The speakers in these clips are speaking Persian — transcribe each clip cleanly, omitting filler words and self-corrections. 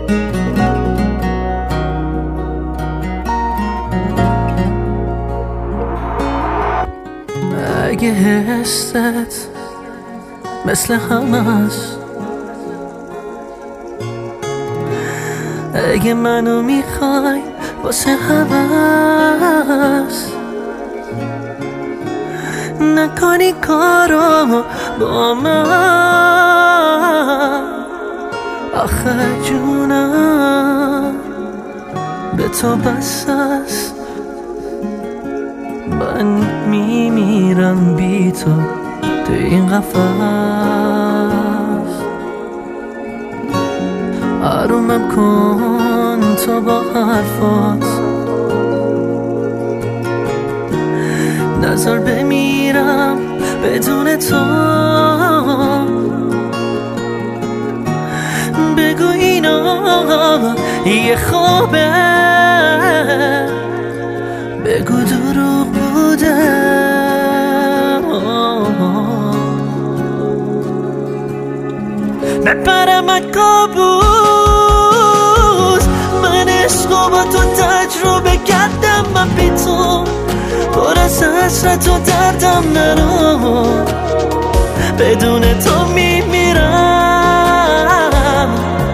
اگه حست مثل همست، اگه منو میخوای واسه هوس، نکنی کارو با من. آخه جونم به تو بس است، من میمیرم بی تو تو این قفس. آرومم کن تو با حرفات، نذار بمیرم بدون تو. بگو اینا یه خوابه، بگو دروغ بوده. نپرم کابوس، من عشقو با تو تجربه کردم. من بی تو پر از حسرت و دردم، نرو بدون تو میمیرم.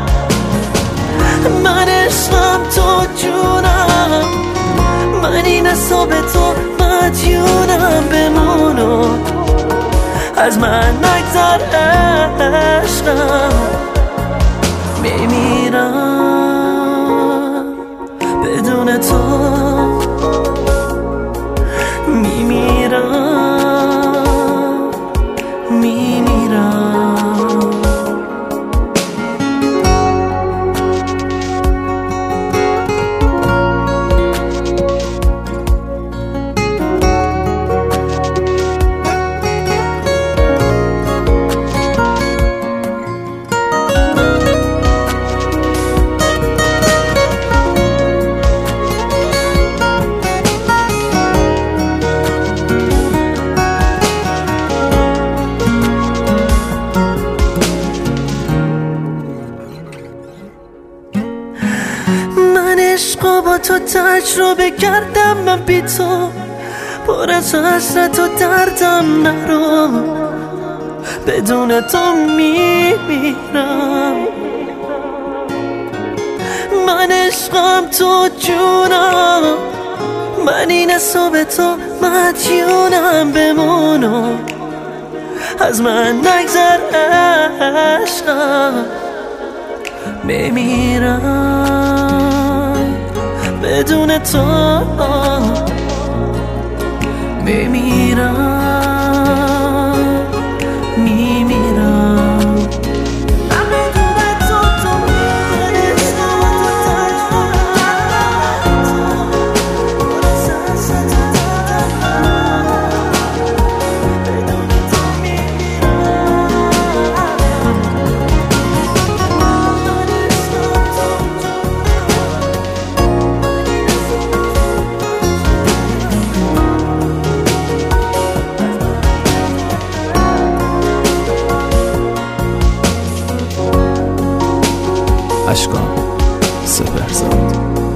من عشقم تو جونم، من این حساب تو مدیونم. بمونو از من نگذار عشقم، میمیرم بدون تو، میمیرم میمیرم. عشقو با تو تجربه کردم. من بی تو پر از حسرت و دردم، نرو بدون تو میمیرم. من عشقم تو جونم، من این حساب تو مدیونم. بمونو از من نگذر عشقم، بمیرم بدون تو، بمیرم میمیرم. اشکان سپهزاد.